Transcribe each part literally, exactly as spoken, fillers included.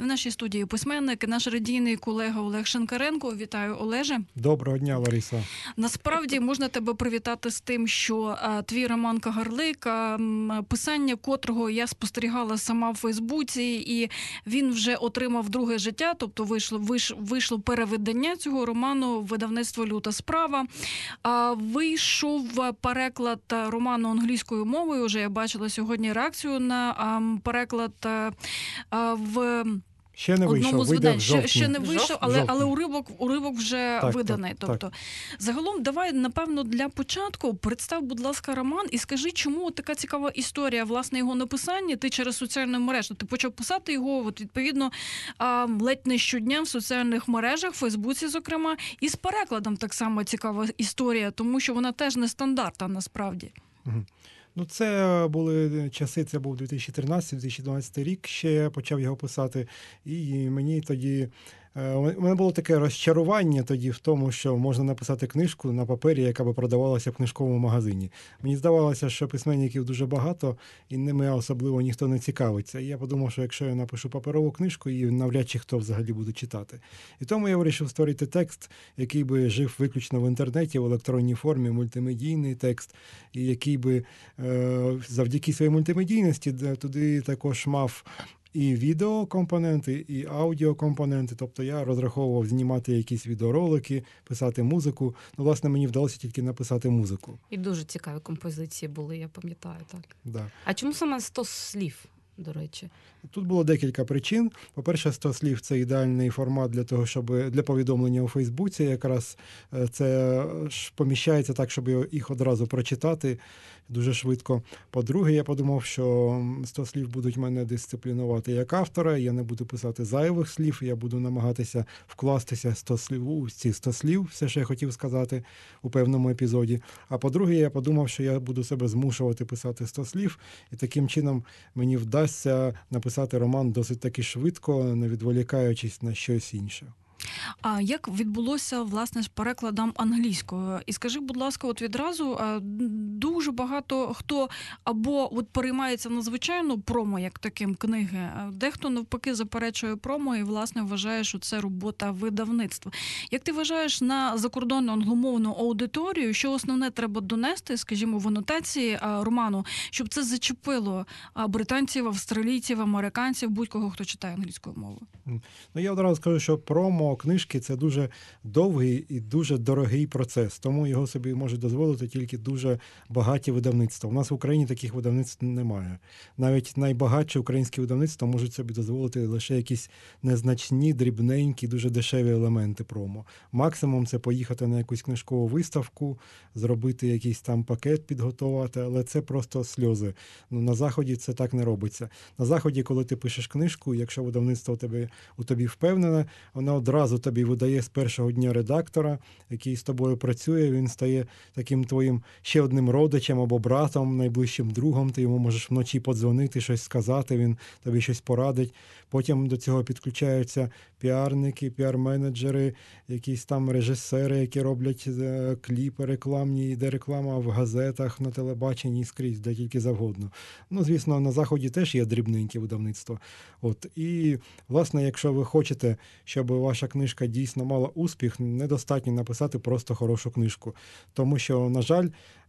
В нашій студії письменник, наш радійний колега Олег Шинкаренко. Вітаю, Олеже. Доброго дня, Лариса. Насправді можна тебе привітати з тим, що а, твій роман «Кагарлик», а, писання котрого я спостерігала сама в Фейсбуці, і він вже отримав друге життя, тобто вийшло, вийшло, вийшло перевидання цього роману в видавництво «Люта справа». А, вийшов переклад роману англійською мовою, вже я бачила сьогодні реакцію на а, переклад а, а, в... Ще не вийшов, одному з вийде видань. в жовтні. Ще, ще не вийшов, але, але уривок, уривок вже так, виданий. Так, тобто, так. Загалом, давай, напевно, для початку представ, будь ласка, роман і скажи, чому така цікава історія, власне, його написання. Ти через соціальну мережу, ти почав писати його, от, відповідно, ледь не щодня в соціальних мережах, в Фейсбуці, зокрема, і з перекладом так само цікава історія, тому що вона теж нестандартна, насправді. Угу. Ну, це були часи, це був дві тисячі тринадцятий - дві тисячі дванадцятий рік, ще я почав його писати, і мені тоді, у мене було таке розчарування тоді в тому, що можна написати книжку на папері, яка би продавалася в книжковому магазині. Мені здавалося, що письменників дуже багато, і ними особливо ніхто не цікавиться. І я подумав, що якщо я напишу паперову книжку, її навряд чи хто взагалі буде читати. І тому я вирішив створити текст, який би жив виключно в інтернеті, в електронній формі, мультимедійний текст, і який би завдяки своїй мультимедійності туди також мав і відеокомпоненти, і аудіокомпоненти. Тобто я розраховував знімати якісь відеоролики, писати музику. Ну, власне, мені вдалося тільки написати музику. І дуже цікаві композиції були, я пам'ятаю, так. Да. А чому саме сто слів, до речі? Тут було декілька причин. По-перше, сто слів – це ідеальний формат для того, щоб для повідомлення у Фейсбуці. Якраз це поміщається так, щоб їх одразу прочитати дуже швидко. По-друге, я подумав, що сто слів будуть мене дисциплінувати як автора, я не буду писати зайвих слів, я буду намагатися вкластися сто слів, у ці сто слів, все, що я хотів сказати у певному епізоді. А по-друге, я подумав, що я буду себе змушувати писати сто слів, і таким чином мені вдасться написати роман досить таки швидко, не відволікаючись на щось інше. А як відбулося, власне, з перекладом англійською? І скажи, будь ласка, от відразу, дуже багато хто або от переймається надзвичайно промо, як таким книги, дехто навпаки заперечує промо і, власне, вважає, що це робота видавництва. Як ти вважаєш, на закордонну англомовну аудиторію, що основне треба донести, скажімо, в анотації роману, щоб це зачепило британців, австралійців, американців, будь-кого, хто читає англійською мовою? Ну, я одразу скажу, що промо книжки – це дуже довгий і дуже дорогий процес, тому його собі можуть дозволити тільки дуже багаті видавництва. У нас в Україні таких видавництв немає. Навіть найбагатші українські видавництва можуть собі дозволити лише якісь незначні, дрібненькі, дуже дешеві елементи промо. Максимум – це поїхати на якусь книжкову виставку, зробити якийсь там пакет, підготувати, але це просто сльози. Ну, на Заході це так не робиться. На Заході, коли ти пишеш книжку, якщо видавництво у тобі, у тобі впевнене, воно одразу тобі видає з першого дня редактора, який з тобою працює, він стає таким твоїм ще одним родичем або братом, найближчим другом, ти йому можеш вночі подзвонити, щось сказати, він тобі щось порадить. Потім до цього підключаються піарники, піар-менеджери, якісь там режисери, які роблять кліпи рекламні, йде реклама в газетах, на телебаченні, скрізь, де тільки завгодно. Ну, звісно, на Заході теж є дрібненькі видавництва. От. І, власне, якщо ви хочете, щоб ваша книжка дійсно мала успіх, недостатньо написати просто хорошу книжку. Тому що, на жаль,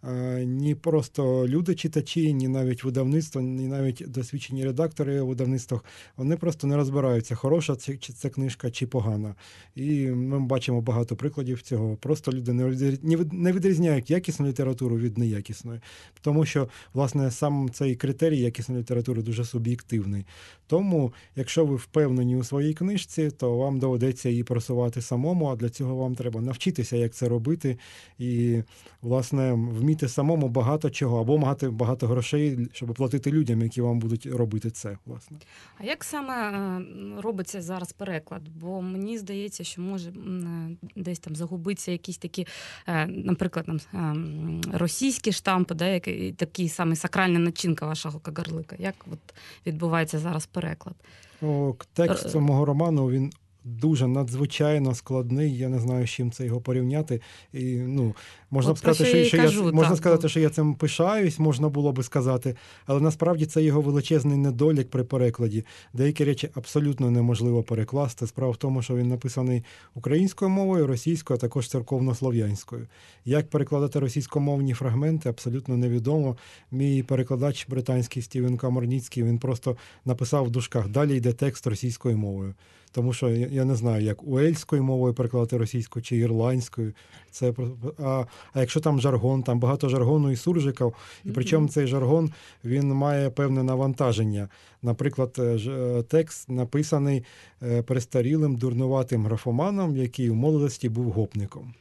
ні просто люди-читачі, ні навіть видавництво, ні навіть досвідчені редактори у видавництвах, вони просто не розбираються, хороша це, чи це книжка, чи погана. І ми бачимо багато прикладів цього. Просто люди не відрізняють якісну літературу від неякісної. Тому що, власне, сам цей критерій якісної літератури дуже суб'єктивний. Тому, якщо ви впевнені у своїй книжці, то вам доведеться її просувати самому, а для цього вам треба навчитися, як це робити, і, власне, вміти самому багато чого, або мати багато грошей, щоб платити людям, які вам будуть робити це, власне. А як саме робиться зараз переклад? Бо мені здається, що може десь там загубиться якісь такі, наприклад, там, російські штампи, да, які, такі саме сакральна начинка вашого Кагарлика. Як от відбувається зараз переклад? О, текст мого роману, він дуже надзвичайно складний. Я не знаю, з чим це його порівняти. І, ну, можна От б сказати, про що, що що я я, й кажу, можна так, сказати, бо- що я цим пишаюсь, можна було би сказати, але насправді це його величезний недолік при перекладі. Деякі речі абсолютно неможливо перекласти. Справа в тому, що він написаний українською мовою, російською, а також церковно-слов'янською. Як перекладати російськомовні фрагменти, абсолютно невідомо. Мій перекладач британський Стівен Камерніцький, він просто написав в дужках «Далі йде текст російською мовою». Тому що я, я не знаю, як уельською мовою перекладати російською чи ірландською. Це, про- а, а якщо там жаргон, там багато жаргону і суржиків, і причому цей жаргон, він має певне навантаження. Наприклад, е, ж- е, текст написаний е, престарілим, дурнуватим графоманом, який у молодості був гопником.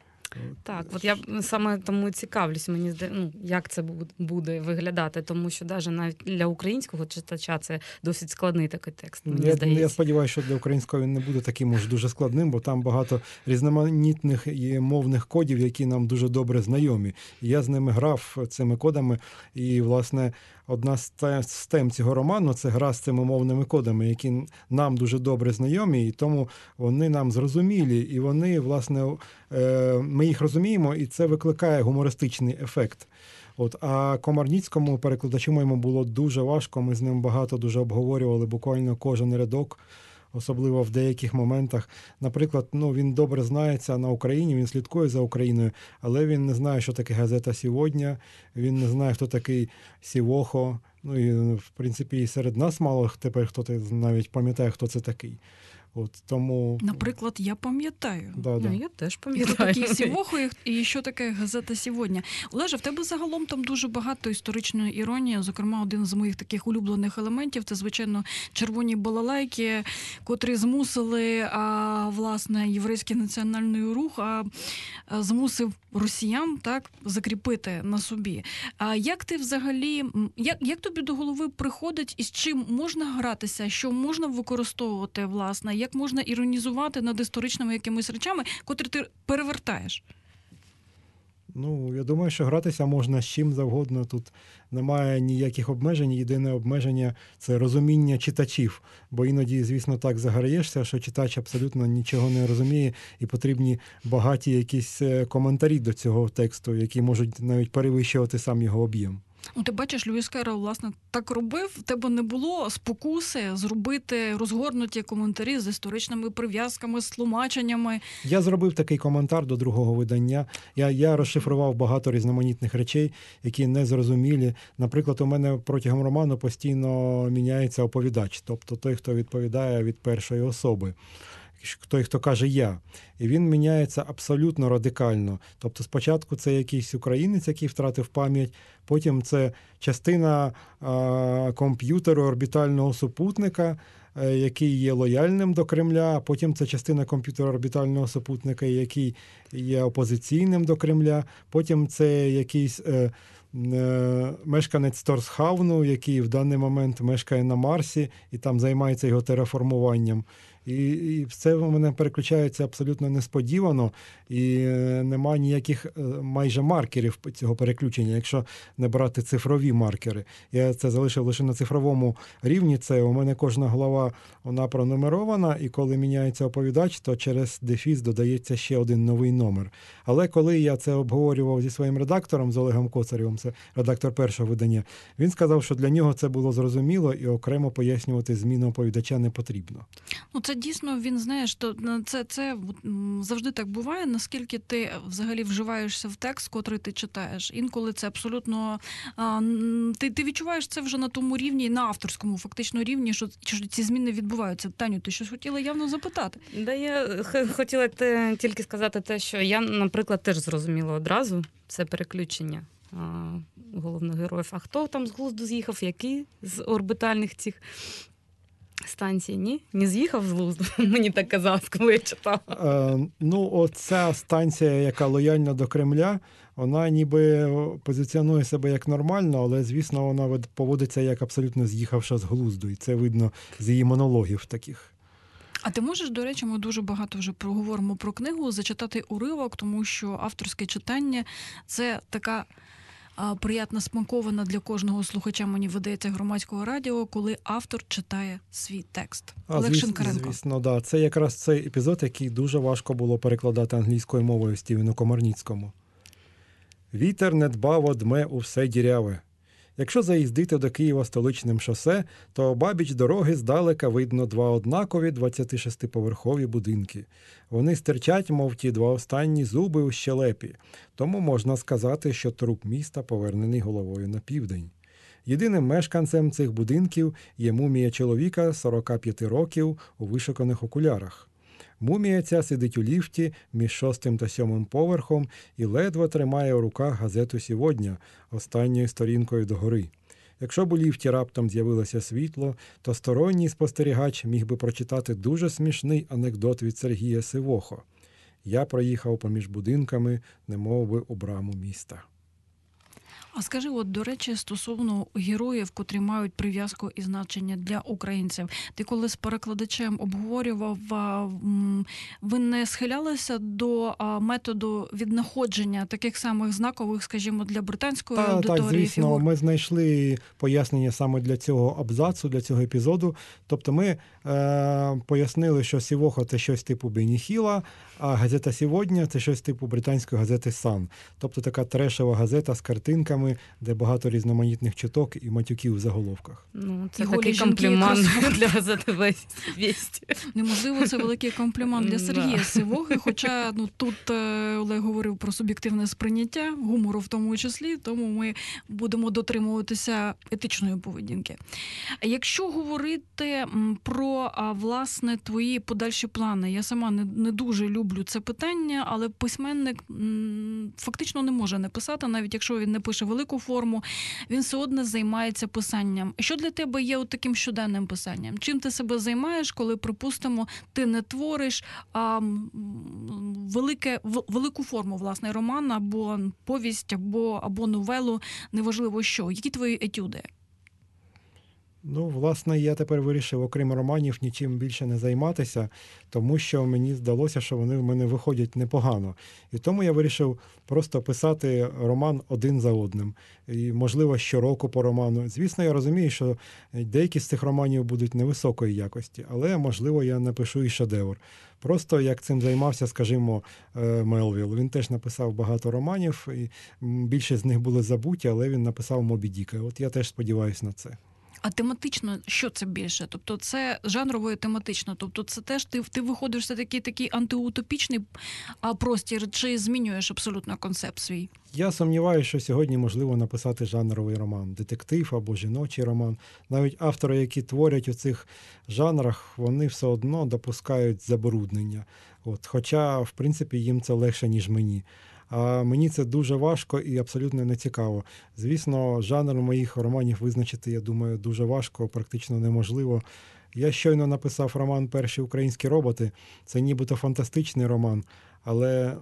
Так, от я саме тому і цікавлюсь, мені зда... ну, як це бу- буде виглядати, тому що навіть навіть для українського читача це досить складний такий текст, мені Я, здається. я сподіваюся, що для українського він не буде таким уж дуже складним, бо там багато різноманітних і мовних кодів, які нам дуже добре знайомі. І я з ними грав цими кодами, і, власне, одна з те- з тем цього роману – це гра з цими мовними кодами, які нам дуже добре знайомі, і тому вони нам зрозумілі, і вони, власне, е, ми їх розуміємо, і це викликає гумористичний ефект. От, а Комарніцькому перекладачу моєму було дуже важко, ми з ним багато дуже обговорювали, буквально кожен рядок, особливо в деяких моментах. Наприклад, ну, він добре знається на Україні, він слідкує за Україною, але він не знає, що таке газета «Сьогодні», він не знає, хто такий Сівохо. Ну і, в принципі, і серед нас мало тепер хто навіть пам'ятає, хто це такий. От, тому... Наприклад, я пам'ятаю. Да, да. Ну, я теж І хто пам'ятаю. такий Сівохо, і що таке газета «Сьогодні». Олеже, в тебе загалом там дуже багато історичної іронії. Зокрема, один з моїх таких улюблених елементів – це, звичайно, червоні балалайки, котрі змусили, а, власне, єврейський національний рух а, а, змусив росіян так закріпити на собі. А як ти взагалі, м, як, як тобі до голови приходить, і з чим можна гратися, що можна використовувати, власне, як можна іронізувати над історичними якимись речами, котрі ти перевертаєш? Ну, я думаю, що гратися можна з чим завгодно. Тут немає ніяких обмежень. Єдине обмеження – це розуміння читачів. Бо іноді, звісно, так заграєшся, що читач абсолютно нічого не розуміє, і потрібні багаті якісь е, коментарі до цього тексту, які можуть навіть перевищувати сам його об'єм. Ну, ти бачиш, Льюіс Керрол, власне, так робив. В тебе не було спокуси зробити розгорнуті коментарі з історичними прив'язками, з тлумаченнями. Я зробив такий коментар до другого видання. Я, я розшифрував багато різноманітних речей, які не зрозумілі. Наприклад, у мене протягом роману постійно міняється оповідач, тобто той, хто відповідає від першої особи. Той, хто каже «я». І він міняється абсолютно радикально. Тобто спочатку це якийсь українець, який втратив пам'ять, потім це частина а, комп'ютеру орбітального супутника, а, який є лояльним до Кремля, а потім це частина комп'ютера орбітального супутника, який є опозиційним до Кремля, потім це якийсь е, е, мешканець Торсхавну, який в даний момент мешкає на Марсі і там займається його тераформуванням. І, і все в мене переключається абсолютно несподівано, і немає ніяких майже маркерів цього переключення, якщо не брати цифрові маркери. Я це залишив лише на цифровому рівні. Це у мене кожна глава, вона пронумерована, і коли міняється оповідач, то через дефіс додається ще один новий номер. Але коли я це обговорював зі своїм редактором, з Олегом Коцарєвим, це редактор першого видання, він сказав, що для нього це було зрозуміло і окремо пояснювати зміну оповідача не потрібно. Ну, це дійсно, він, знаєш, то це, це завжди так буває, наскільки ти взагалі вживаєшся в текст, котрий ти читаєш. Інколи це абсолютно... А, ти, ти відчуваєш це вже на тому рівні, на авторському фактично рівні, що, що ці зміни відбуваються. Таню, ти щось хотіла явно запитати? Да, я х- хотіла те, тільки сказати те, що я, наприклад, теж зрозуміла одразу це переключення а, головних героїв. А хто там з глузду з'їхав, який з орбітальних цих станцій? Ні? Не з'їхав з глузду? Мені так казалось, коли я читала. Е, ну, оця станція, яка лояльна до Кремля, вона ніби позиціонує себе як нормально, але, звісно, вона поводиться як абсолютно з'їхавша з глузду. І це видно з її монологів таких. А ти можеш, до речі, ми дуже багато вже проговоримо про книгу, зачитати уривок, тому що авторське читання – це така а, приятна смаковина для кожного слухача, мені видається, громадського радіо, коли автор читає свій текст. А, Олег звіс- Шинкаренко. Звісно, да. Це якраз цей епізод, який дуже важко було перекладати англійською мовою Стівену Комарніцькому. Вітер недбаво дме у все діряве. Якщо заїздити до Києва столичним шосе, то обабіч дороги здалека видно два однакові двадцятишестиповерхові будинки. Вони стирчать, мов ті два останні зуби у щелепі. Тому можна сказати, що труп міста повернений головою на південь. Єдиним мешканцем цих будинків є мумія чоловіка сорока п'яти років у вишуканих окулярах. Мумія ця сидить у ліфті між шостим та сьомим поверхом і ледве тримає у руках газету «Сьогодні» останньою сторінкою догори. Якщо б у ліфті раптом з'явилося світло, то сторонній спостерігач міг би прочитати дуже смішний анекдот від Сергія Сивохо. Я проїхав поміж будинками, немов би у браму міста. А скажи, от, до речі, стосовно героїв, котрі мають прив'язку і значення для українців. Ти коли з перекладачем обговорював, а, м, ви не схилялися до а, методу віднаходження таких самих знакових, скажімо, для британської Та, аудиторії так, звісно, фігур? ми знайшли пояснення саме для цього абзацу, для цього епізоду. Тобто ми е, пояснили, що Сівохо – це щось типу Бенні Хіла, а газета «Сьогодні» – це щось типу британської газети «Сан». Тобто така трешова газета з картинками, де багато різноманітних чуток і матюків в заголовках. Ну, це І голі такий жінки, комплімент красотки. для газети «Вість». Неможливо, це великий комплімент для Да. Сергія Сивохи, хоча ну, тут е, Олег говорив про суб'єктивне сприйняття, гумору в тому числі, тому ми будемо дотримуватися етичної поведінки. Якщо говорити м, про, а, власне, твої подальші плани, я сама не, не дуже люблю це питання, але письменник м, фактично не може не писати, навіть якщо він не пише велику форму, він все одно займається писанням. Що для тебе є от таким щоденним писанням? Чим ти себе займаєш, коли, припустимо, ти не твориш а, м, велике, в- велику форму, власне, роман або повість, або, або новелу, неважливо що. Які твої етюди? Ну, власне, я тепер вирішив, окрім романів, нічим більше не займатися, тому що мені здалося, що вони в мене виходять непогано. І тому я вирішив просто писати роман один за одним. І, можливо, щороку по роману. Звісно, я розумію, що деякі з цих романів будуть невисокої якості, але, можливо, я напишу і шедевр. Просто як цим займався, скажімо, Мелвіл. Він теж написав багато романів, і більшість з них були забуті, але він написав «Мобі Діка». От я теж сподіваюся на це. А тематично, що це більше? Тобто це жанрово і тематично. Тобто це теж ти, ти виходиш все такий такий антиутопічний а, простір, чи змінюєш абсолютно концепт свій? Я сумніваюся, що сьогодні можливо написати жанровий роман, детектив або жіночий роман. Навіть автори, які творять у цих жанрах, вони все одно допускають забруднення. От, хоча, в принципі, їм це легше, ніж мені. А мені це дуже важко і абсолютно не цікаво. Звісно, жанр моїх романів визначити, я думаю, дуже важко, практично неможливо. Я щойно написав роман «Перші українські роботи». Це нібито фантастичний роман, але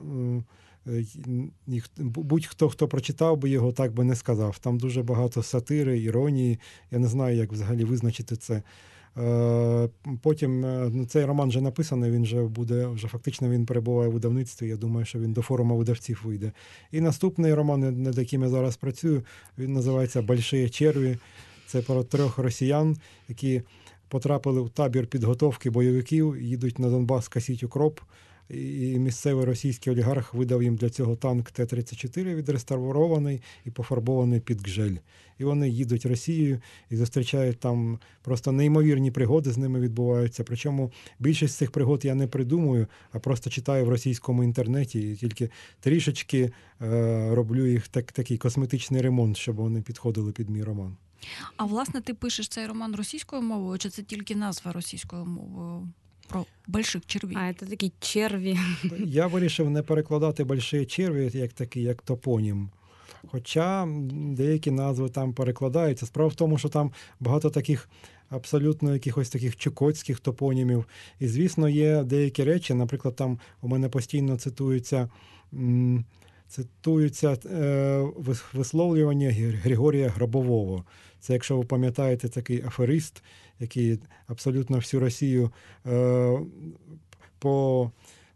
будь-хто, хто прочитав би його, так би не сказав. Там дуже багато сатири, іронії. Я не знаю, як взагалі визначити це. Потім, ну, цей роман вже написаний, він вже буде, вже фактично він перебуває в видавництві, я думаю, що він до форуму видавців вийде. І наступний роман, над яким я зараз працюю, він називається «Больші черві». Це про трьох росіян, які потрапили в табір підготовки бойовиків, їдуть на Донбас косіть укроп, і місцевий російський олігарх видав їм для цього танк Т тридцять чотири, відреставрований і пофарбований під гжель. І вони їдуть Росією і зустрічають там просто неймовірні пригоди, з ними відбуваються. Причому більшість цих пригод я не придумую, а просто читаю в російському інтернеті і тільки трішечки е, роблю їх так, такий косметичний ремонт, щоб вони підходили під мій роман. А, власне, ти пишеш цей роман російською мовою, чи це тільки назва російською мовою? Про больших червів. А це такі черві. Я вирішив не перекладати «больші черві» як такий, як топонім. Хоча деякі назви там перекладаються. Справа в тому, що там багато таких абсолютно якихось таких чукотських топонімів. І, звісно, є деякі речі, наприклад, там у мене постійно цитуються, м, цитуються е, висловлювання Григорія Гробового. Це, якщо ви пам'ятаєте, такий аферист, який абсолютно всю Росію е, по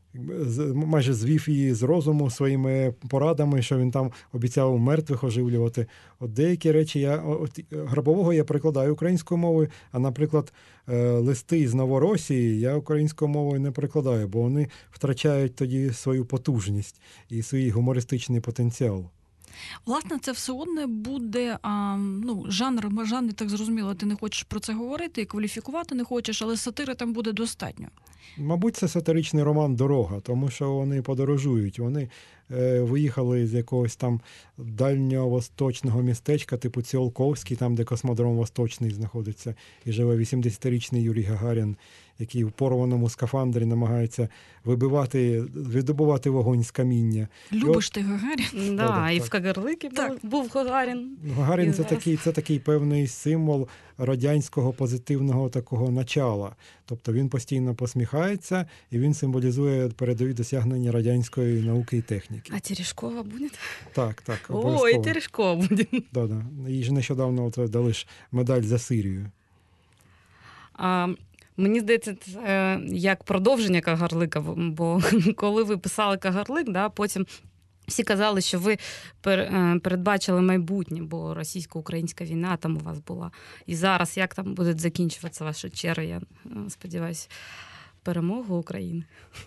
майже звів її з розуму своїми порадами, що він там обіцяв мертвих оживлювати. От деякі речі я от, Гробового я перекладаю українською мовою, а, наприклад, листи з Новоросії я українською мовою не перекладаю, бо вони втрачають тоді свою потужність і свій гумористичний потенціал. Власне, це все одне буде а, ну, жанр, жанр, так зрозуміло, ти не хочеш про це говорити і кваліфікувати не хочеш, але сатири там буде достатньо. Мабуть, це сатиричний роман «Дорога», тому що вони подорожують. Вони е, виїхали з якогось там дальньовосточного містечка, типу Ціолковський, там, де космодром Восточний знаходиться, і живе вісімдесятирічний Юрій Гагарін, який в порваному скафандрі намагається вибивати, видобувати вогонь з каміння. Любиш от... ти Гагарін? Да, так, і так. в Кагарликі був, був Гагарін. Гагарін І це зараз. такий, це такий певний символ радянського позитивного такого начала. Тобто він постійно посміхається, і він символізує передові досягнення радянської науки і техніки. А Терешкова буде? Так, так, О, обов'язково. і Терешкова буде. Да, да. Їй ж нещодавно от дали ж медаль за Сирію. А, мені здається, це як продовження Кагарлика, бо коли ви писали Кагарлик, да, потім всі казали, що ви передбачили майбутнє, бо російсько-українська війна там у вас була. І зараз як там буде закінчуватися ваша черга, я сподіваюся, перемогу України?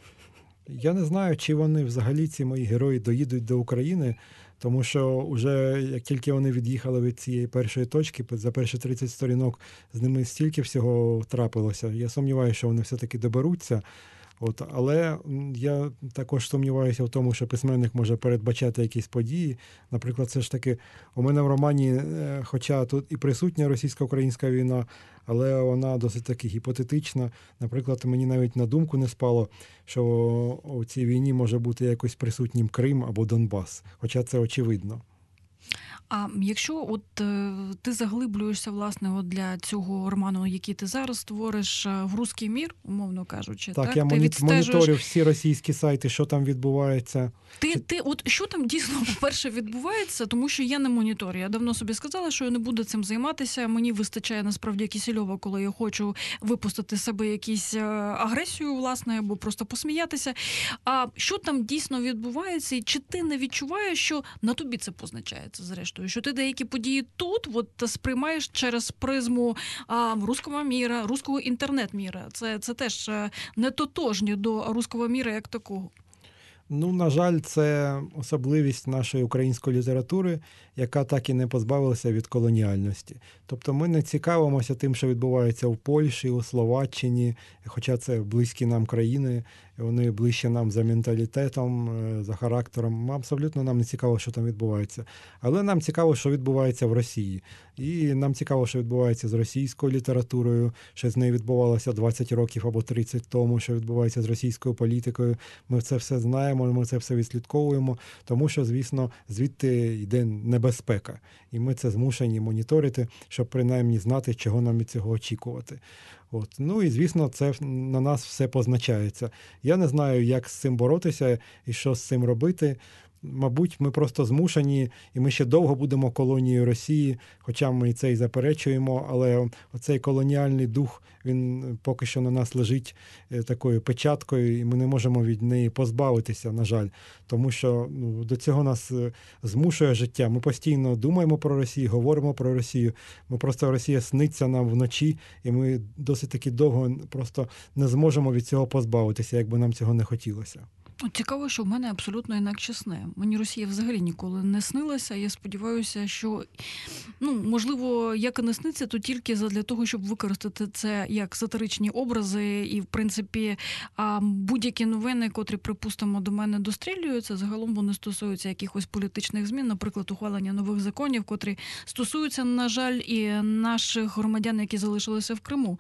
Я не знаю, чи вони взагалі, ці мої герої, доїдуть до України, тому що вже як тільки вони від'їхали від цієї першої точки, за перші тридцять сторінок з ними стільки всього трапилося. Я сумніваюся, що вони все-таки доберуться. От, але я також сумніваюся в тому, що письменник може передбачати якісь події. Наприклад, це ж таки у мене в романі, хоча тут і присутня російсько-українська війна, але вона досить таки гіпотетична. Наприклад, мені навіть на думку не спало, що у цій війні може бути якось присутнім Крим або Донбас, хоча це очевидно. А якщо от е, ти заглиблюєшся, власне, от для цього роману, який ти зараз створиш, в «Руський мір», умовно кажучи, так? Так, я ти моні... відстежуєш... моніторю всі російські сайти, що там відбувається. Ти, ти, от що там дійсно, по-перше, відбувається, тому що я не моніторю. Я давно собі сказала, що я не буду цим займатися. Мені вистачає, насправді, Кісельова, коли я хочу випустити з себе якусь агресію, власне, або просто посміятися. А що там дійсно відбувається, і чи ти не відчуваєш, що на тобі це позначається, зрештою? Що ти деякі події тут от, сприймаєш через призму а, руського міра, руського інтернет-міра. Це, це теж не тотожні до руського міра як такого. Ну, на жаль, це особливість нашої української літератури, яка так і не позбавилася від колоніальності. Тобто ми не цікавимося тим, що відбувається в Польщі, у Словаччині, хоча це близькі нам країни, вони ближче нам за менталітетом, за характером. Абсолютно нам не цікаво, що там відбувається. Але нам цікаво, що відбувається в Росії. І нам цікаво, що відбувається з російською літературою, що з нею відбувалося двадцять років або тридцять тому, що відбувається з російською політикою. Ми це все знаємо, ми це все відслідковуємо, тому що, звісно, звідти йде небезпека. І ми це змушені моніторити, щоб принаймні знати, чого нам від цього очікувати. От. Ну і, звісно, це на нас все позначається. Я не знаю, як з цим боротися і що з цим робити. Мабуть, ми просто змушені, і ми ще довго будемо колонією Росії, хоча ми і це і заперечуємо, але оцей колоніальний дух, він поки що на нас лежить такою печаткою, і ми не можемо від неї позбавитися, на жаль. Тому що ну, до цього нас змушує життя. Ми постійно думаємо про Росію, говоримо про Росію. Ми просто Росія сниться нам вночі, і ми досить таки довго просто не зможемо від цього позбавитися, як би нам цього не хотілося. Цікаво, що в мене абсолютно інакше сни. Мені Росія взагалі ніколи не снилася. Я сподіваюся, що, ну, можливо, як і не сниться, то тільки для того, щоб використати це як сатиричні образи. І, в принципі, будь-які новини, котрі, припустимо, до мене дострілюються, загалом вони стосуються якихось політичних змін, наприклад, ухвалення нових законів, котрі стосуються, на жаль, і наших громадян, які залишилися в Криму.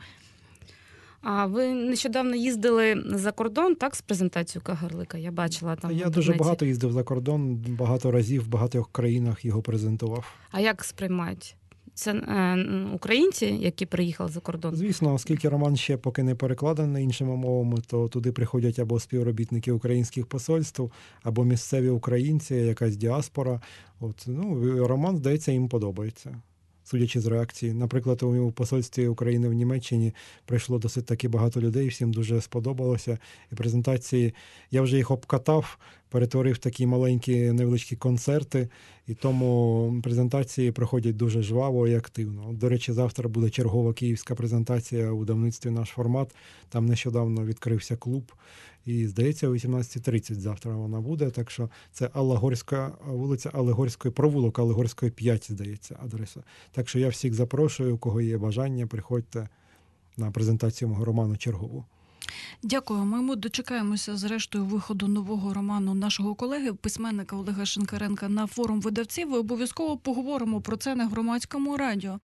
А ви нещодавно їздили за кордон, так, з презентацією Кагарлика? Я бачила там. Я дуже багато їздив за кордон, багато разів в багатьох країнах його презентував. А як сприймають? Це е, українці, які приїхали за кордон? Звісно, оскільки роман ще поки не перекладений іншими мовами, то туди приходять або співробітники українських посольств, або місцеві українці, якась діаспора. От, ну, роман, здається, їм подобається. судячи з реакції. Наприклад, у посольстві України в Німеччині прийшло досить таки багато людей, всім дуже сподобалося. І презентації, я вже їх обкатав, перетворив такі маленькі невеличкі концерти, і тому презентації проходять дуже жваво і активно. До речі, завтра буде чергова київська презентація у видавництві «Наш формат». Там нещодавно відкрився клуб. І, здається, о вісімнадцята тридцять завтра вона буде. Так що це Алла Горська, вулиця Алегорської, провулок Алегорської, п'ять, здається, адреса. Так що я всіх запрошую, у кого є бажання, приходьте на презентацію мого роману чергову. Дякую. Ми дочекаємося, зрештою, виходу нового роману нашого колеги, письменника Олега Шинкаренка на форум видавців. І обов'язково поговоримо про це на Громадському радіо.